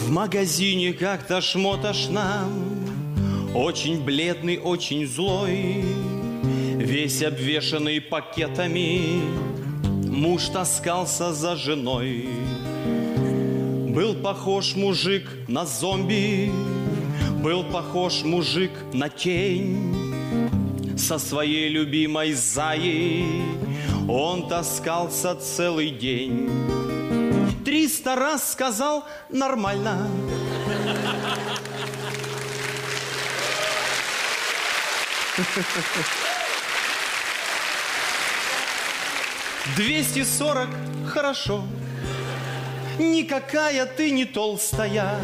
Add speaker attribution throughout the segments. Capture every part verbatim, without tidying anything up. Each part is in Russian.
Speaker 1: В магазине как-то шмоташ нам, очень бледный, очень злой, весь обвешанный пакетами, муж таскался за женой. Был похож мужик на зомби, был похож мужик на тень. Со своей любимой заей он таскался целый день. Триста раз сказал нормально. Двести сорок хорошо. Никакая ты не толстая.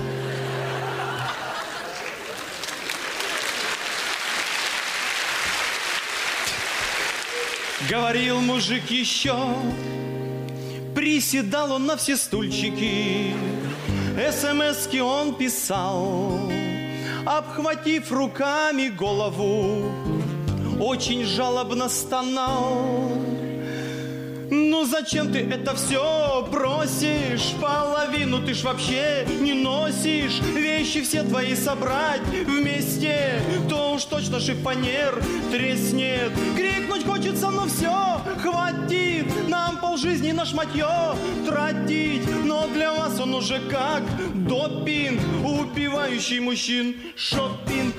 Speaker 1: Говорил мужик еще, приседал он на все стульчики, эс-эм-эски он писал, обхватив руками голову, очень жалобно стонал. Ну зачем ты это все бросишь? Половину ты ж вообще не носишь. Вещи все твои собрать вместе, то уж точно шифонер треснет. Крикнуть хочется, но все, хватит нам полжизни на шматье тратить. Но для вас он уже как допинг, убивающий мужчин шопинг.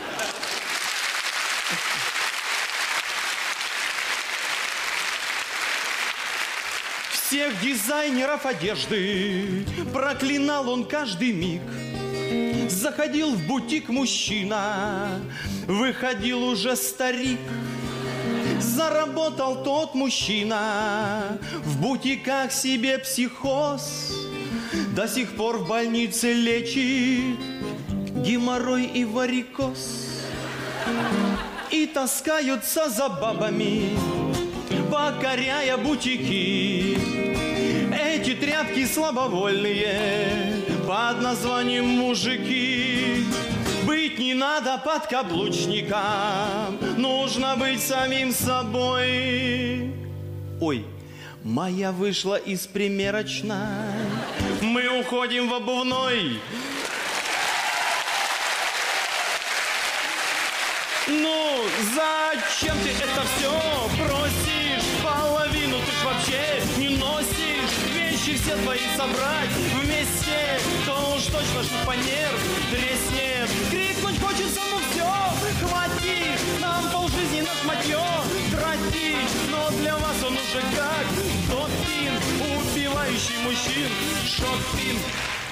Speaker 1: Всех дизайнеров одежды проклинал он каждый миг. Заходил в бутик мужчина, выходил уже старик. Заработал тот мужчина в бутиках себе психоз. До сих пор в больнице лечит геморрой и варикоз. И таскаются за бабами, покоряя бутики. Эти тряпки слабовольные под названием мужики. Быть не надо подкаблучником, нужно быть самим собой. Ой, моя вышла из примерочной, мы уходим в обувной. Ну, зачем ты это все бросишь? Половину ты ж вообще не носишь. Вещи все твои собрать вместе, то уж точно шифонер треснет. Крикнуть хочется, ну все, хватит нам полжизни на шматье тратить. Но для вас он уже как допинг, убивающий мужчин шопинг.